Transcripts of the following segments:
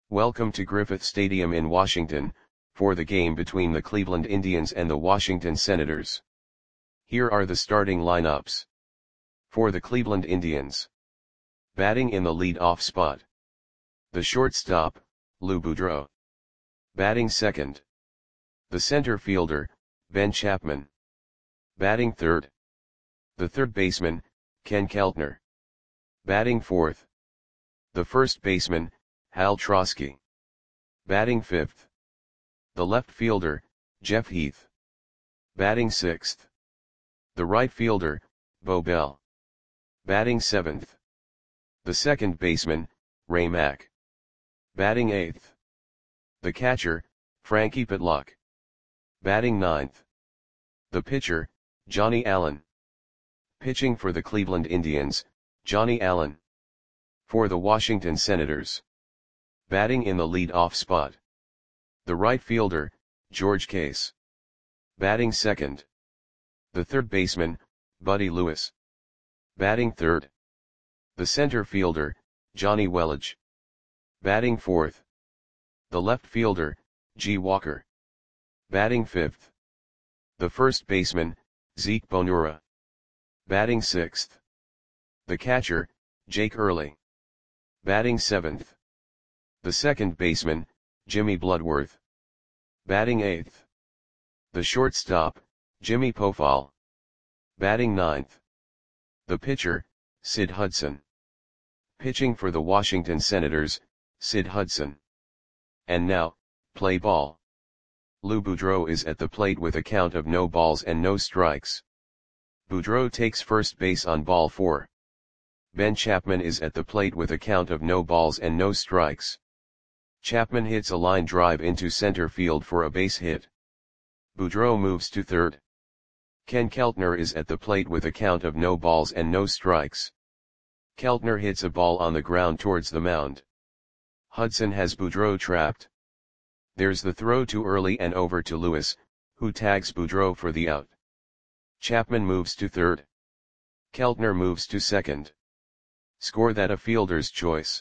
Welcome to Griffith Stadium in Washington, for the game between the Cleveland Indians and the Washington Senators. Here are the starting lineups. For the Cleveland Indians. Batting in the lead-off spot. The shortstop, Lou Boudreau. Batting second. The center fielder, Ben Chapman. Batting third. The third baseman, Ken Keltner. Batting fourth. The first baseman, Hal Trosky. Batting fifth. The left fielder, Jeff Heath. Batting sixth. The right fielder, Bo Bell. Batting seventh. The second baseman, Ray Mack. Batting eighth. The catcher, Frankie Pitlock. Batting ninth. The pitcher, Johnny Allen. Pitching for the Cleveland Indians, Johnny Allen. For the Washington Senators. Batting in the lead-off spot. The right fielder, George Case. Batting second. The third baseman, Buddy Lewis. Batting third. The center fielder, Johnny Welage. Batting fourth. The left fielder, G. Walker. Batting fifth. The first baseman, Zeke Bonura. Batting sixth. The catcher, Jake Early. Batting seventh. The second baseman, Jimmy Bloodworth. Batting eighth. The shortstop, Jimmy Pofall. Batting ninth. The pitcher, Sid Hudson. Pitching for the Washington Senators, Sid Hudson. And now, play ball. Lou Boudreau is at the plate with a count of no balls and no strikes. Boudreau takes first base on ball 4. Ben Chapman is at the plate with a count of no balls and no strikes. Chapman hits a line drive into center field for a base hit. Boudreau moves to third. Ken Keltner is at the plate with a count of no balls and no strikes. Keltner hits a ball on the ground towards the mound. Hudson has Boudreau trapped. There's the throw too early and over to Lewis, who tags Boudreau for the out. Chapman moves to third. Keltner moves to second. Score that a fielder's choice.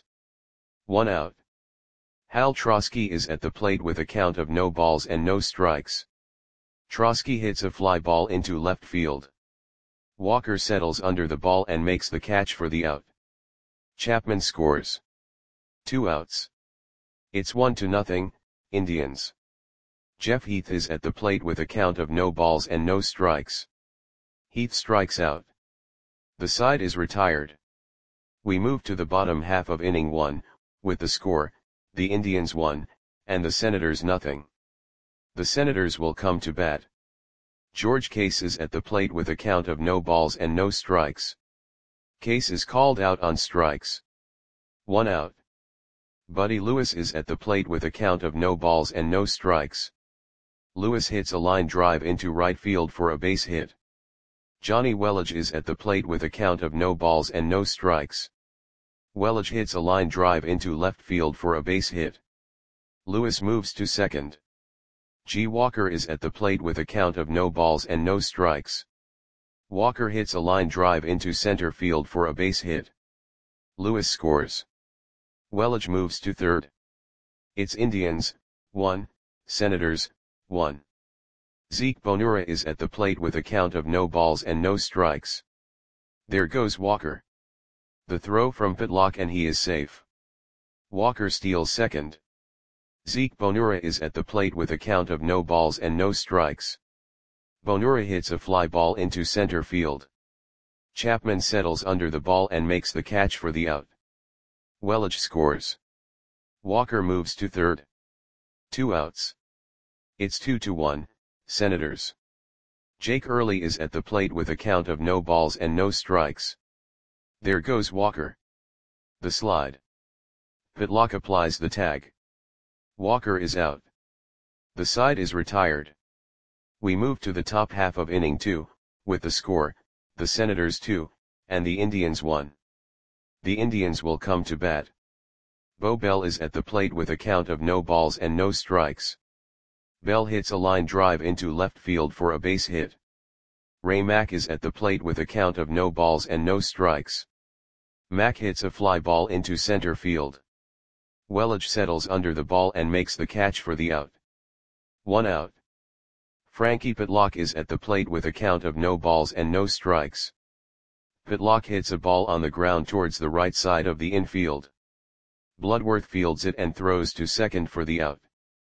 1 out. Hal Trosky is at the plate with a count of no balls and no strikes. Trosky hits a fly ball into left field. Walker settles under the ball and makes the catch for the out. Chapman scores. 2 outs. It's 1-0, Indians. Jeff Heath is at the plate with a count of no balls and no strikes. Heath strikes out. The side is retired. We move to the bottom half of inning 1, with the score, the Indians 1, and the Senators 0. The Senators will come to bat. George Case is at the plate with a count of no balls and no strikes. Case is called out on strikes. 1 out. Buddy Lewis is at the plate with a count of no balls and no strikes. Lewis hits a line drive into right field for a base hit. Johnny Welage is at the plate with a count of no balls and no strikes. Welage hits a line drive into left field for a base hit. Lewis moves to second. G. Walker is at the plate with a count of no balls and no strikes. Walker hits a line drive into center field for a base hit. Lewis scores. Welage moves to third. It's Indians, 1, Senators, 1. Zeke Bonura is at the plate with a count of no balls and no strikes. There goes Walker. The throw from Pitlock and he is safe. Walker steals second. Zeke Bonura is at the plate with a count of no balls and no strikes. Bonura hits a fly ball into center field. Chapman settles under the ball and makes the catch for the out. Welage scores. Walker moves to third. 2 outs. It's 2-1, Senators. Jake Early is at the plate with a count of no balls and no strikes. There goes Walker. The slide. Pitlock applies the tag. Walker is out. The side is retired. We move to the top half of inning 2, with the score, the Senators 2, and the Indians 1. The Indians will come to bat. Bo Bell is at the plate with a count of no balls and no strikes. Bell hits a line drive into left field for a base hit. Ray Mack is at the plate with a count of no balls and no strikes. Mack hits a fly ball into center field. Welage settles under the ball and makes the catch for the out. 1 out. Frankie Pitlock is at the plate with a count of no balls and no strikes. Pitlock hits a ball on the ground towards the right side of the infield. Bloodworth fields it and throws to second for the out.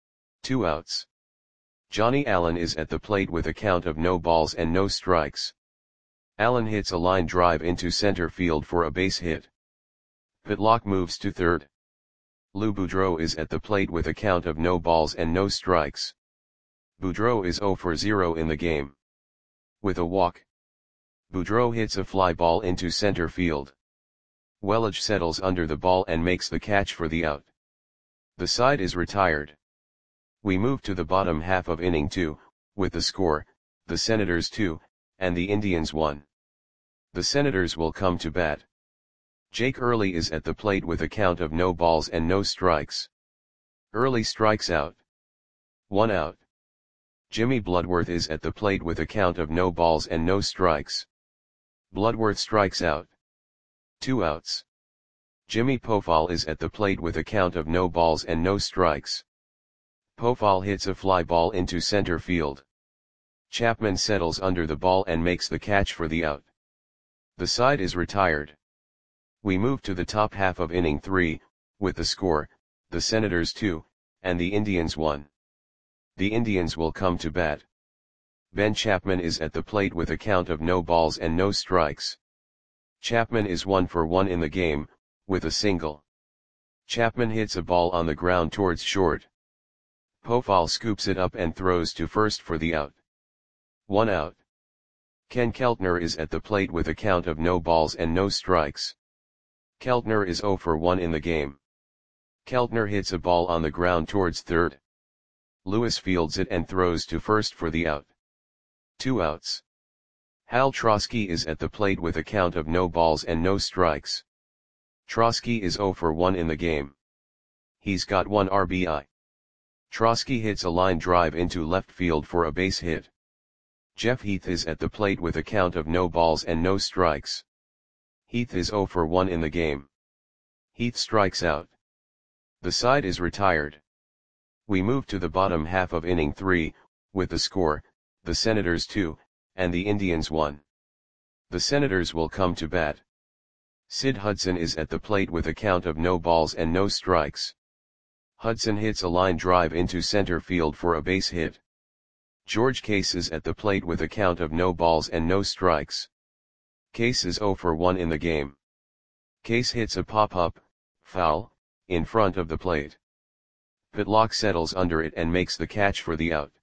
2 outs. Johnny Allen is at the plate with a count of no balls and no strikes. Allen hits a line drive into center field for a base hit. Pitlock moves to third. Lou Boudreau is at the plate with a count of no balls and no strikes. Boudreau is 0 for 0 in the game. With a walk, Boudreau hits a fly ball into center field. Welage settles under the ball and makes the catch for the out. The side is retired. We move to the bottom half of inning 2, with the score, the Senators 2, and the Indians 1. The Senators will come to bat. Jake Early is at the plate with a count of no balls and no strikes. Early strikes out. 1 out. Jimmy Bloodworth is at the plate with a count of no balls and no strikes. Bloodworth strikes out. 2 outs. Jimmy Pofall is at the plate with a count of no balls and no strikes. Pofall hits a fly ball into center field. Chapman settles under the ball and makes the catch for the out. The side is retired. We move to the top half of inning 3, with the score, the Senators 2, and the Indians 1. The Indians will come to bat. Ben Chapman is at the plate with a count of no balls and no strikes. Chapman is 1 for 1 in the game, with a single. Chapman hits a ball on the ground towards short. Pofall scoops it up and throws to first for the out. 1 out. Ken Keltner is at the plate with a count of no balls and no strikes. Keltner is 0 for 1 in the game. Keltner hits a ball on the ground towards third. Lewis fields it and throws to first for the out. 2 outs. Hal Trosky is at the plate with a count of no balls and no strikes. Trosky is 0 for 1 in the game. He's got 1 RBI. Trosky hits a line drive into left field for a base hit. Jeff Heath is at the plate with a count of no balls and no strikes. Heath is 0 for 1 in the game. Heath strikes out. The side is retired. We move to the bottom half of inning 3, with the score, the Senators 2, and the Indians 1. The Senators will come to bat. Sid Hudson is at the plate with a count of no balls and no strikes. Hudson hits a line drive into center field for a base hit. George Case is at the plate with a count of no balls and no strikes. Case is 0 for 1 in the game. Case hits a pop-up, foul, in front of the plate. Pitlock settles under it and makes the catch for the out.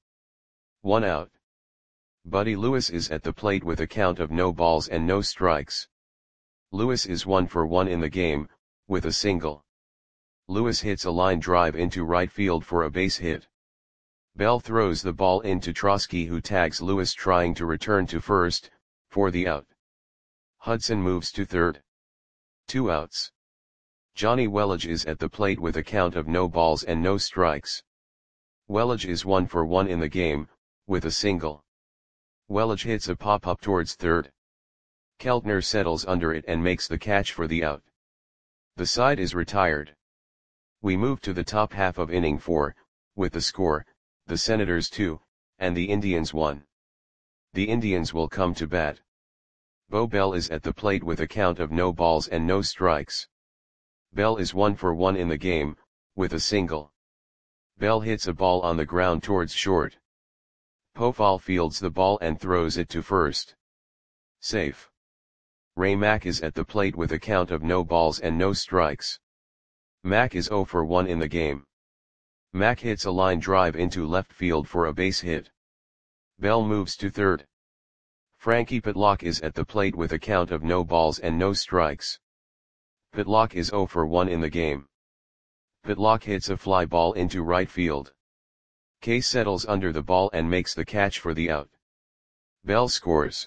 1 out. Buddy Lewis is at the plate with a count of no balls and no strikes. Lewis is 1 for 1 in the game, with a single. Lewis hits a line drive into right field for a base hit. Bell throws the ball into Trosky, who tags Lewis trying to return to first, for the out. Hudson moves to third. 2 outs. Johnny Welage is at the plate with a count of no balls and no strikes. Welage is 1 for 1 in the game, with a single. Welage hits a pop-up towards third. Keltner settles under it and makes the catch for the out. The side is retired. We move to the top half of inning 4, with the score, the Senators 2, and the Indians 1. The Indians will come to bat. Bo Bell is at the plate with a count of no balls and no strikes. Bell is 1 for 1 in the game, with a single. Bell hits a ball on the ground towards short. Pofall fields the ball and throws it to first. Safe. Ray Mack is at the plate with a count of no balls and no strikes. Mack is 0 for 1 in the game. Mack hits a line drive into left field for a base hit. Bell moves to third. Frankie Pitlock is at the plate with a count of no balls and no strikes. Pitlock is 0 for 1 in the game. Pitlock hits a fly ball into right field. Case settles under the ball and makes the catch for the out. Bell scores.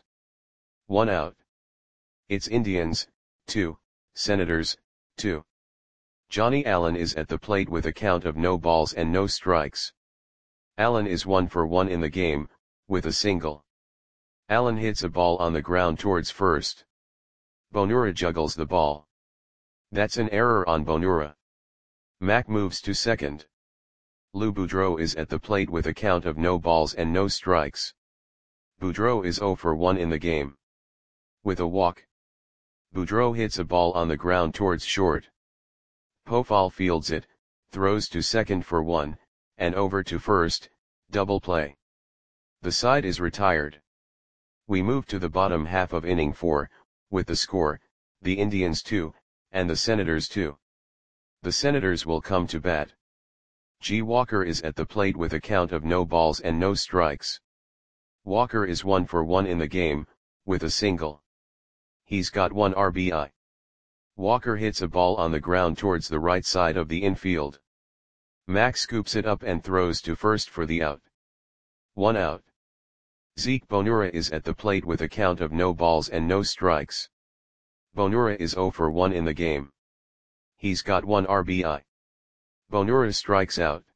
1 out. It's Indians, 2, Senators, 2. Johnny Allen is at the plate with a count of no balls and no strikes. Allen is 1 for 1 in the game, with a single. Allen hits a ball on the ground towards first. Bonura juggles the ball. That's an error on Bonura. Mac moves to second. Lou Boudreau is at the plate with a count of no balls and no strikes. Boudreau is 0 for 1 in the game. With a walk, Boudreau hits a ball on the ground towards short. Pofall fields it, throws to second for 1, and over to first, double play. The side is retired. We move to the bottom half of inning 4, with the score, the Indians 2, and the Senators 2. The Senators will come to bat. G. Walker is at the plate with a count of no balls and no strikes. Walker is 1 for 1 in the game, with a single. He's got 1 RBI. Walker hits a ball on the ground towards the right side of the infield. Mac scoops it up and throws to first for the out. 1 out. Zeke Bonura is at the plate with a count of no balls and no strikes. Bonura is 0 for 1 in the game. He's got 1 RBI. Bonura strikes out.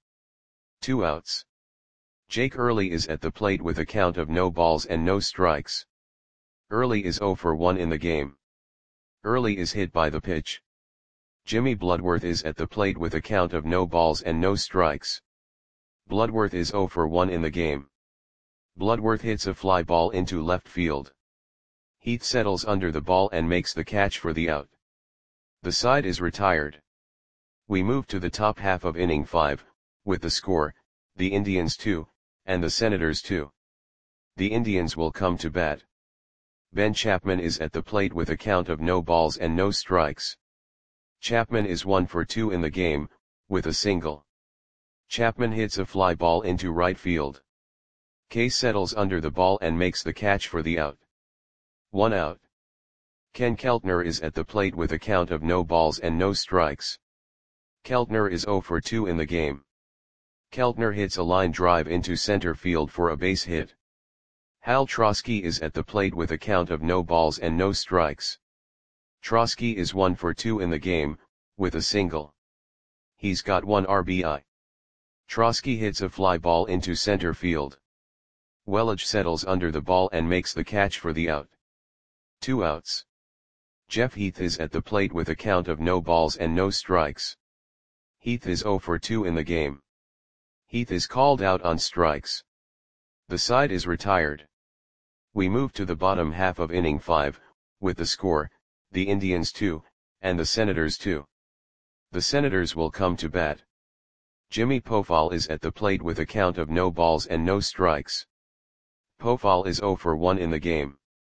2 outs. Jake Early is at the plate with a count of no balls and no strikes. Early is 0 for 1 in the game. Early is hit by the pitch. Jimmy Bloodworth is at the plate with a count of no balls and no strikes. Bloodworth is 0 for 1 in the game. Bloodworth hits a fly ball into left field. Heath settles under the ball and makes the catch for the out. The side is retired. We move to the top half of inning 5, with the score, the Indians 2, and the Senators 2. The Indians will come to bat. Ben Chapman is at the plate with a count of no balls and no strikes. Chapman is 1 for 2 in the game, with a single. Chapman hits a fly ball into right field. Case settles under the ball and makes the catch for the out. 1 out. Ken Keltner is at the plate with a count of no balls and no strikes. Keltner is 0 for 2 in the game. Keltner hits a line drive into center field for a base hit. Hal Trosky is at the plate with a count of no balls and no strikes. Trosky is 1 for 2 in the game, with a single. He's got 1 RBI. Trosky hits a fly ball into center field. Welage settles under the ball and makes the catch for the out. 2 outs. Jeff Heath is at the plate with a count of no balls and no strikes. Heath is 0 for 2 in the game. Heath is called out on strikes. The side is retired. We move to the bottom half of inning 5, with the score, the Indians 2, and the Senators 2. The Senators will come to bat. Jimmy Pofall is at the plate with a count of no balls and no strikes. Pofall is 0 for 1 in the game.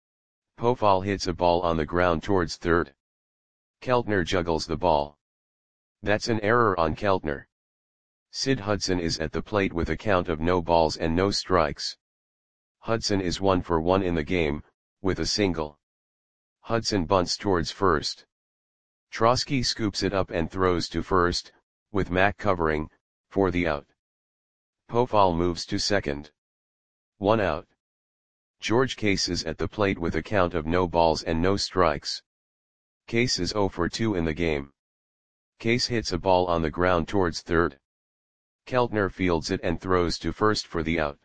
Pofall hits a ball on the ground towards third. Keltner juggles the ball. That's an error on Keltner. Sid Hudson is at the plate with a count of no balls and no strikes. Hudson is 1 for 1 in the game, with a single. Hudson bunts towards first. Trosky scoops it up and throws to first, with Mac covering, for the out. Pofall moves to second. 1 out. George Case is at the plate with a count of no balls and no strikes. Case is 0 for 2 in the game. Case hits a ball on the ground towards third. Keltner fields it and throws to first for the out.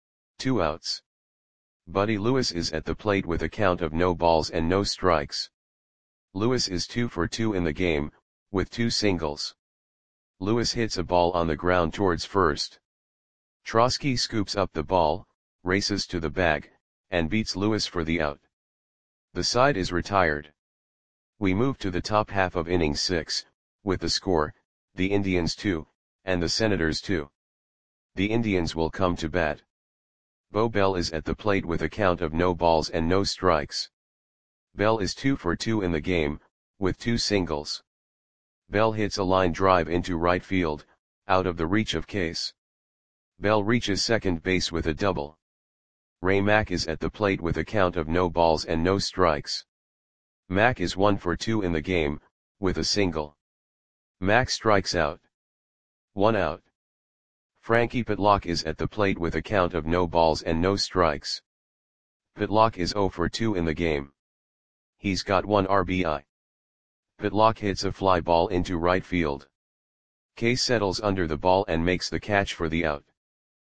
2 outs. Buddy Lewis is at the plate with a count of no balls and no strikes. Lewis is 2 for 2 in the game, with 2 singles. Lewis hits a ball on the ground towards first. Trosky scoops up the ball, races to the bag, and beats Lewis for the out. The side is retired. We move to the top half of inning 6, with the score, the Indians 2, and the Senators 2. The Indians will come to bat. Bo Bell is at the plate with a count of no balls and no strikes. Bell is 2 for 2 in the game, with 2 singles. Bell hits a line drive into right field, out of the reach of Case. Bell reaches second base with a double. Ray Mack is at the plate with a count of no balls and no strikes. Mack is 1 for 2 in the game, with a single. Mack strikes out. 1 out. Frankie Pitlock is at the plate with a count of no balls and no strikes. Pitlock is 0 for 2 in the game. He's got 1 RBI. Pitlock hits a fly ball into right field. Case settles under the ball and makes the catch for the out.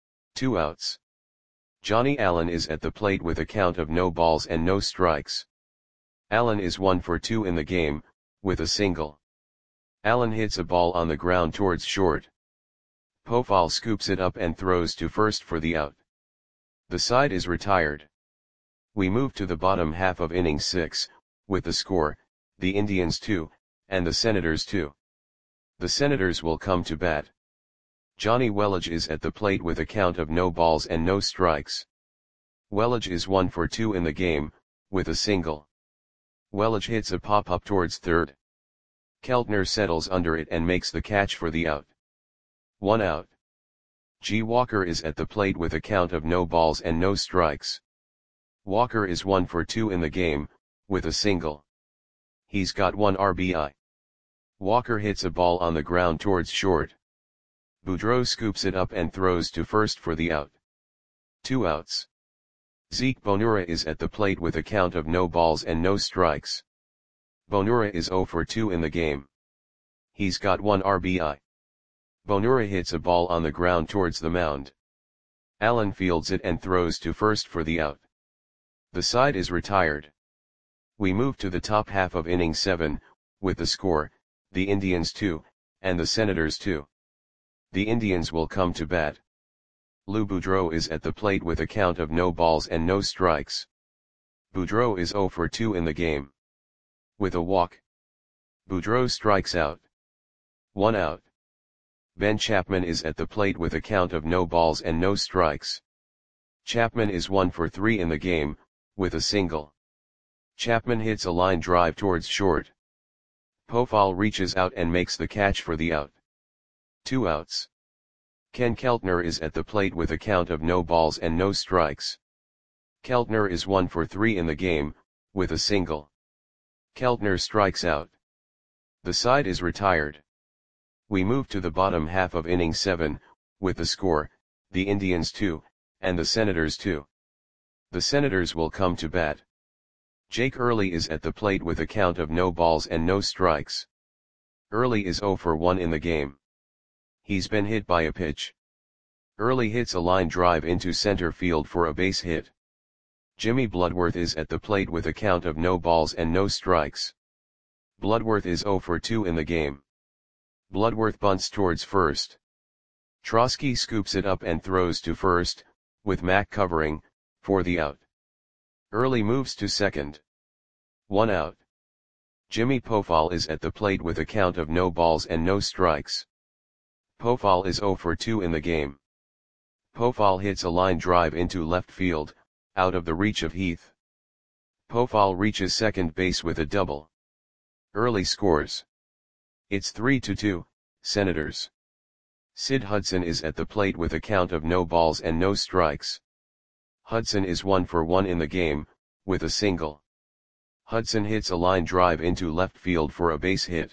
2 outs. Johnny Allen is at the plate with a count of no balls and no strikes. Allen is 1 for 2 in the game, with a single. Allen hits a ball on the ground towards short. Pofall scoops it up and throws to first for the out. The side is retired. We move to the bottom half of inning 6, with the score, the Indians 2, and the Senators 2. The Senators will come to bat. Johnny Welage is at the plate with a count of no balls and no strikes. Welage is 1 for 2 in the game, with a single. Welage hits a pop-up towards third. Keltner settles under it and makes the catch for the out. 1 out. G. Walker is at the plate with a count of no balls and no strikes. Walker is 1 for 2 in the game, with a single. He's got 1 RBI. Walker hits a ball on the ground towards short. Boudreau scoops it up and throws to first for the out. 2 outs. Zeke Bonura is at the plate with a count of no balls and no strikes. Bonura is 0 for 2 in the game. He's got 1 RBI. Bonura hits a ball on the ground towards the mound. Allen fields it and throws to first for the out. The side is retired. We move to the top half of inning 7, with the score, the Indians 2, and the Senators 2. The Indians will come to bat. Lou Boudreau is at the plate with a count of no balls and no strikes. Boudreau is 0 for 2 in the game. With a walk. Boudreau strikes out. 1 out. Ben Chapman is at the plate with a count of no balls and no strikes. Chapman is 1 for 3 in the game, with a single. Chapman hits a line drive towards short. Pofall reaches out and makes the catch for the out. 2 outs. Ken Keltner is at the plate with a count of no balls and no strikes. Keltner is 1 for 3 in the game, with a single. Keltner strikes out. The side is retired. We move to the bottom half of inning 7, with the score, the Indians 2, and the Senators 2. The Senators will come to bat. Jake Early is at the plate with a count of no balls and no strikes. Early is 0 for 1 in the game. He's been hit by a pitch. Early hits a line drive into center field for a base hit. Jimmy Bloodworth is at the plate with a count of no balls and no strikes. Bloodworth is 0 for 2 in the game. Bloodworth bunts towards first. Trosky scoops it up and throws to first, with Mack covering, for the out. Early moves to second. 1 out. Jimmy Pofall is at the plate with a count of no balls and no strikes. Pofall is 0 for 2 in the game. Pofall hits a line drive into left field, out of the reach of Heath. Pofall reaches second base with a double. Early scores. It's 3-2, Senators. Sid Hudson is at the plate with a count of no balls and no strikes. Hudson is 1 for 1 in the game, with a single. Hudson hits a line drive into left field for a base hit.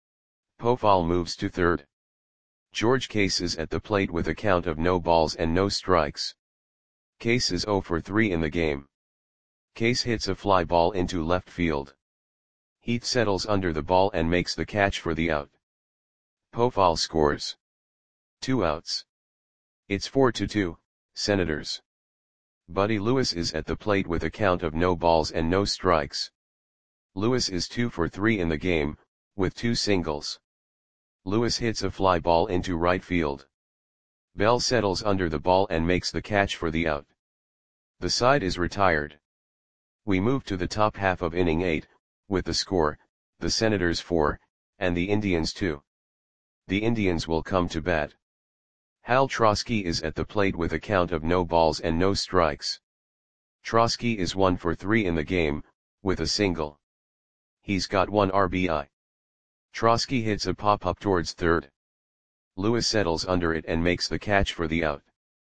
Pofall moves to third. George Case is at the plate with a count of no balls and no strikes. Case is 0 for 3 in the game. Case hits a fly ball into left field. Heath settles under the ball and makes the catch for the out. Pofall scores. 2 outs. It's 4-2, Senators. Buddy Lewis is at the plate with a count of no balls and no strikes. Lewis is 2 for 3 in the game, with 2 singles. Lewis hits a fly ball into right field. Bell settles under the ball and makes the catch for the out. The side is retired. We move to the top half of inning 8, with the score, the Senators 4, and the Indians 2. The Indians will come to bat. Hal Trosky is at the plate with a count of no balls and no strikes. Trosky is 1 for 3 in the game, with a single. He's got 1 RBI. Trosky hits a pop-up towards third. Lewis settles under it and makes the catch for the out.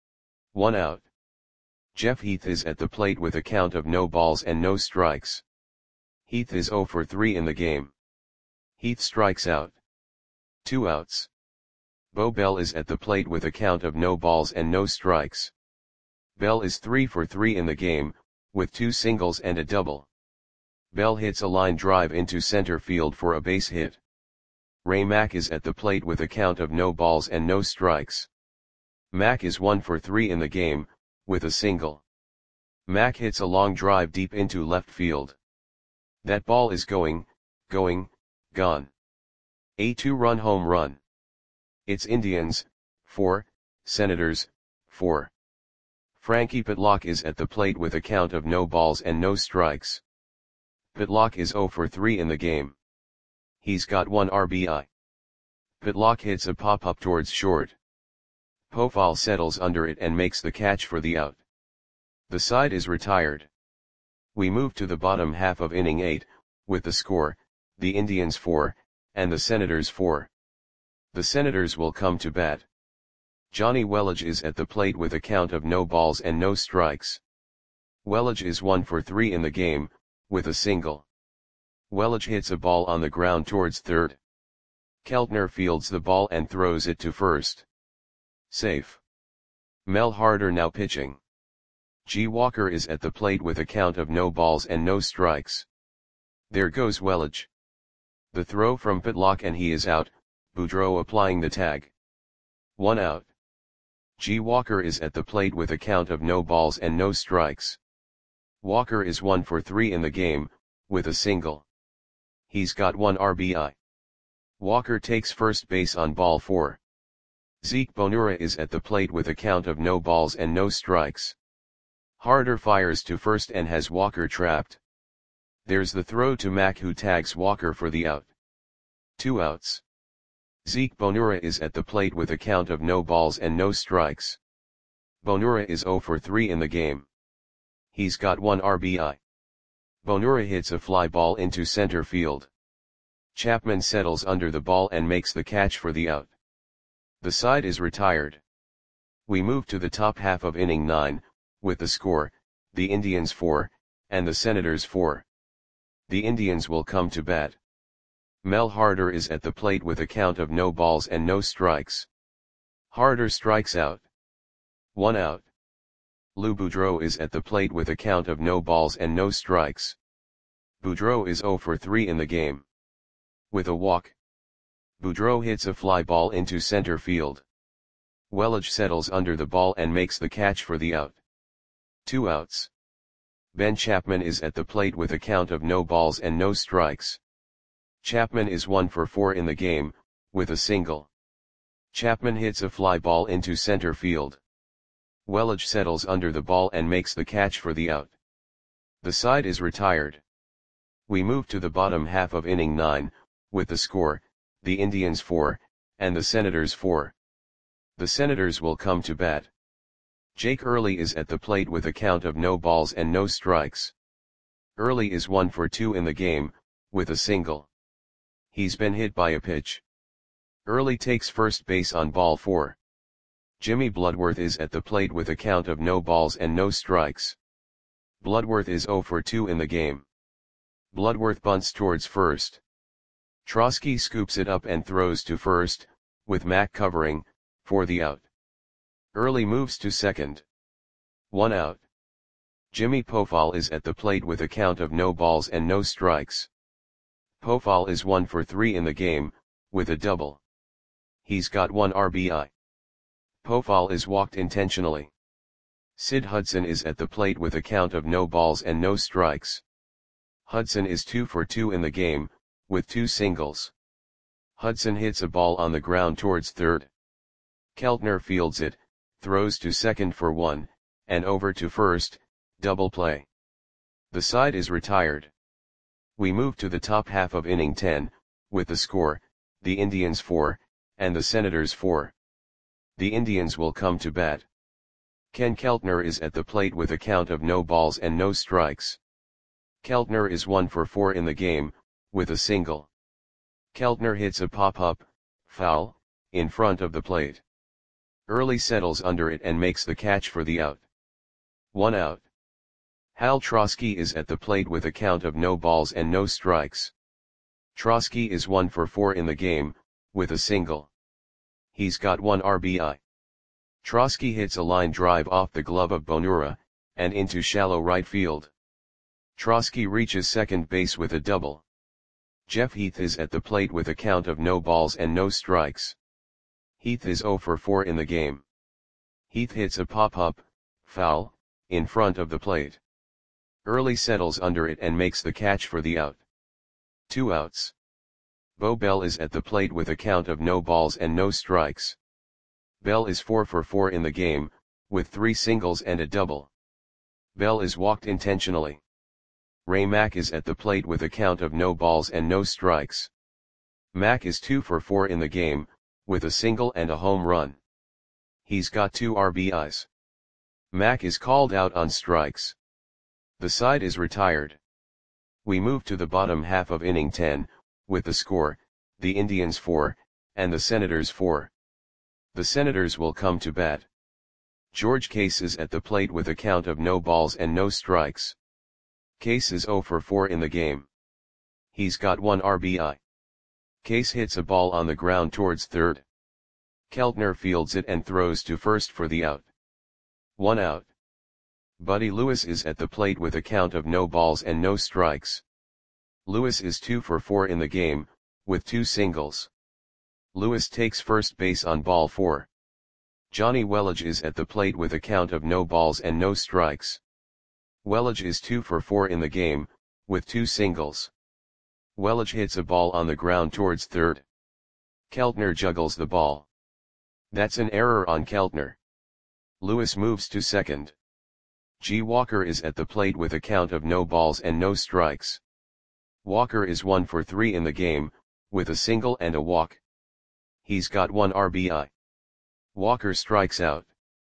1 out. Jeff Heath is at the plate with a count of no balls and no strikes. Heath is 0 for 3 in the game. Heath strikes out. 2 outs. Bo Bell is at the plate with a count of no balls and no strikes. Bell is 3 for 3 in the game, with 2 singles and a double. Bell hits a line drive into center field for a base hit. Ray Mack is at the plate with a count of no balls and no strikes. Mack is 1 for 3 in the game, with a single. Mack hits a long drive deep into left field. That ball is gone. A 2-run home run. It's Indians, 4, Senators, 4. Frankie Pitlock is at the plate with a count of no balls and no strikes. Pitlock is 0 for 3 in the game. He's got 1 RBI. Pitlock hits a pop-up towards short. Pofall settles under it and makes the catch for the out. The side is retired. We move to the bottom half of inning 8, with the score, the Indians 4, and the Senators 4. The Senators will come to bat. Johnny Welage is at the plate with a count of no balls and no strikes. Welage is 1 for 3 in the game, with a single. Welage hits a ball on the ground towards third. Keltner fields the ball and throws it to first. Safe. Mel Harder now pitching. G. Walker is at the plate with a count of no balls and no strikes. There goes Welage. The throw from Pitlock and he is out, Boudreau applying the tag. 1 out. G. Walker is at the plate with a count of no balls and no strikes. Walker is 1 for 3 in the game, with a single. He's got 1 RBI. Walker takes first base on ball 4. Zeke Bonura is at the plate with a count of no balls and no strikes. Harder fires to first and has Walker trapped. There's the throw to Mack who tags Walker for the out. 2 outs. Zeke Bonura is at the plate with a count of no balls and no strikes. Bonura is 0 for 3 in the game. He's got 1 RBI. Bonura hits a fly ball into center field. Chapman settles under the ball and makes the catch for the out. The side is retired. We move to the top half of inning 9, with the score, the Indians 4, and the Senators 4. The Indians will come to bat. Mel Harder is at the plate with a count of no balls and no strikes. Harder strikes out. 1 out. Lou Boudreau is at the plate with a count of no balls and no strikes. Boudreau is 0 for 3 in the game. With a walk. Boudreau hits a fly ball into center field. Welage settles under the ball and makes the catch for the out. 2 outs. Ben Chapman is at the plate with a count of no balls and no strikes. Chapman is 1 for 4 in the game, with a single. Chapman hits a fly ball into center field. Welage settles under the ball and makes the catch for the out. The side is retired. We move to the bottom half of inning 9, with the score, the Indians 4, and the Senators 4. The Senators will come to bat. Jake Early is at the plate with a count of no balls and no strikes. Early is 1 for 2 in the game, with a single. He's been hit by a pitch. Early takes first base on ball 4. Jimmy Bloodworth is at the plate with a count of no balls and no strikes. Bloodworth is 0 for 2 in the game. Bloodworth bunts towards first. Trosky scoops it up and throws to first, with Mack covering, for the out. Early moves to second. 1 out. Jimmy Pofall is at the plate with a count of no balls and no strikes. Pofall is 1 for 3 in the game, with a double. He's got 1 RBI. Pofall is walked intentionally. Sid Hudson is at the plate with a count of no balls and no strikes. Hudson is 2 for 2 in the game, with 2 singles. Hudson hits a ball on the ground towards third. Keltner fields it, throws to second for 1, and over to first, double play. The side is retired. We move to the top half of inning 10, with the score, the Indians 4, and the Senators 4. The Indians will come to bat. Ken Keltner is at the plate with a count of no balls and no strikes. Keltner is 1 for 4 in the game, with a single. Keltner hits a pop-up, foul, in front of the plate. Early settles under it and makes the catch for the out. 1 out. Hal Trosky is at the plate with a count of no balls and no strikes. Trosky is 1 for 4 in the game, with a single. He's got 1 RBI. Trosky hits a line drive off the glove of Bonura, and into shallow right field. Trosky reaches second base with a double. Jeff Heath is at the plate with a count of no balls and no strikes. Heath is 0 for 4 in the game. Heath hits a pop-up, foul, in front of the plate. Early settles under it and makes the catch for the out. 2 outs. Bo Bell is at the plate with a count of no balls and no strikes. Bell is 4 for 4 in the game, with 3 singles and a double. Bell is walked intentionally. Ray Mack is at the plate with a count of no balls and no strikes. Mack is 2 for 4 in the game, with a single and a home run. He's got 2 RBIs. Mack is called out on strikes. The side is retired. We move to the bottom half of inning 10, with the score, the Indians 4, and the Senators 4. The Senators will come to bat. George Case is at the plate with a count of no balls and no strikes. Case is 0 for 4 in the game. He's got 1 RBI. Case hits a ball on the ground towards third. Keltner fields it and throws to first for the out. 1 out. Buddy Lewis is at the plate with a count of no balls and no strikes. Lewis is 2 for 4 in the game, with 2 singles. Lewis takes first base on ball 4. Johnny Welage is at the plate with a count of no balls and no strikes. Welage is 2 for 4 in the game, with 2 singles. Welage hits a ball on the ground towards third. Keltner juggles the ball. That's an error on Keltner. Lewis moves to second. G. Walker is at the plate with a count of no balls and no strikes. Walker is 1 for 3 in the game, with a single and a walk. He's got 1 RBI. Walker strikes out.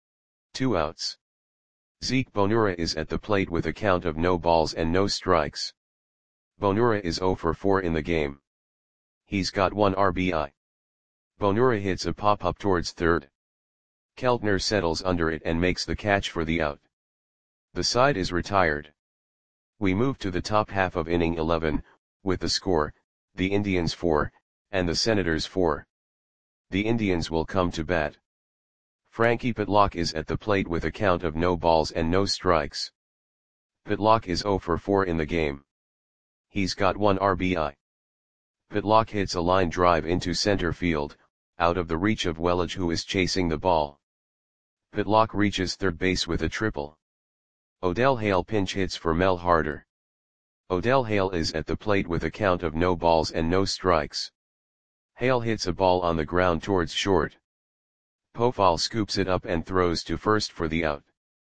2 outs. Zeke Bonura is at the plate with a count of no balls and no strikes. Bonura is 0 for 4 in the game. He's got 1 RBI. Bonura hits a pop-up towards third. Keltner settles under it and makes the catch for the out. The side is retired. We move to the top half of inning 11, with the score, the Indians 4, and the Senators 4. The Indians will come to bat. Frankie Pitlock is at the plate with a count of no balls and no strikes. Pitlock is 0 for 4 in the game. He's got 1 RBI. Pitlock hits a line drive into center field, out of the reach of Welage, who is chasing the ball. Pitlock reaches third base with a triple. Odell Hale pinch hits for Mel Harder. Odell Hale is at the plate with a count of no balls and no strikes. Hale hits a ball on the ground towards short. Pofall scoops it up and throws to first for the out.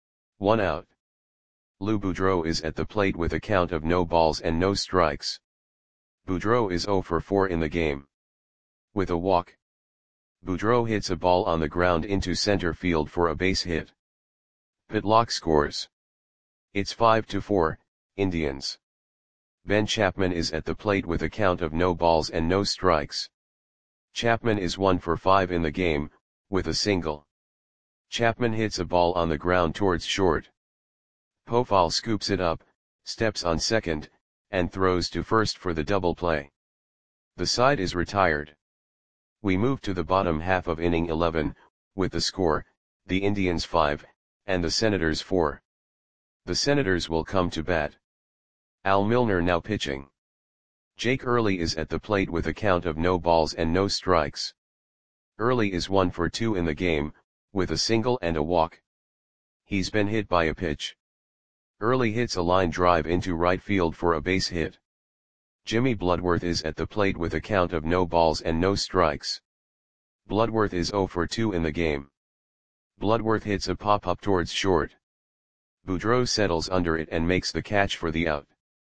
1 out. Lou Boudreau is at the plate with a count of no balls and no strikes. Boudreau is 0 for 4 in the game. With a walk. Boudreau hits a ball on the ground into center field for a base hit. Pitlock scores. It's 5-4, Indians. Ben Chapman is at the plate with a count of no balls and no strikes. Chapman is 1 for 5 in the game, with a single. Chapman hits a ball on the ground towards short. Pofall scoops it up, steps on second, and throws to first for the double play. The side is retired. We move to the bottom half of inning 11, with the score, the Indians 5, and the Senators 4. The Senators will come to bat. Al Milner now pitching. Jake Early is at the plate with a count of no balls and no strikes. Early is 1 for 2 in the game, with a single and a walk. He's been hit by a pitch. Early hits a line drive into right field for a base hit. Jimmy Bloodworth is at the plate with a count of no balls and no strikes. Bloodworth is 0 for 2 in the game. Bloodworth hits a pop-up towards short. Boudreau settles under it and makes the catch for the out.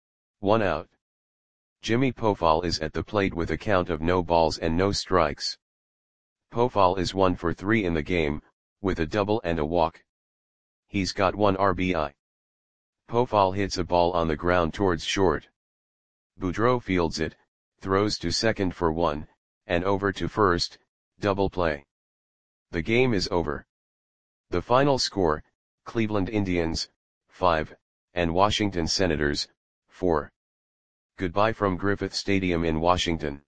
1 out. Jimmy Pofall is at the plate with a count of no balls and no strikes. Pofall is 1 for 3 in the game, with a double and a walk. He's got 1 RBI. Pofall hits a ball on the ground towards short. Boudreau fields it, throws to second for 1, and over to first, double play. The game is over. The final score, Cleveland Indians, 5, and Washington Senators, 4. Goodbye from Griffith Stadium in Washington.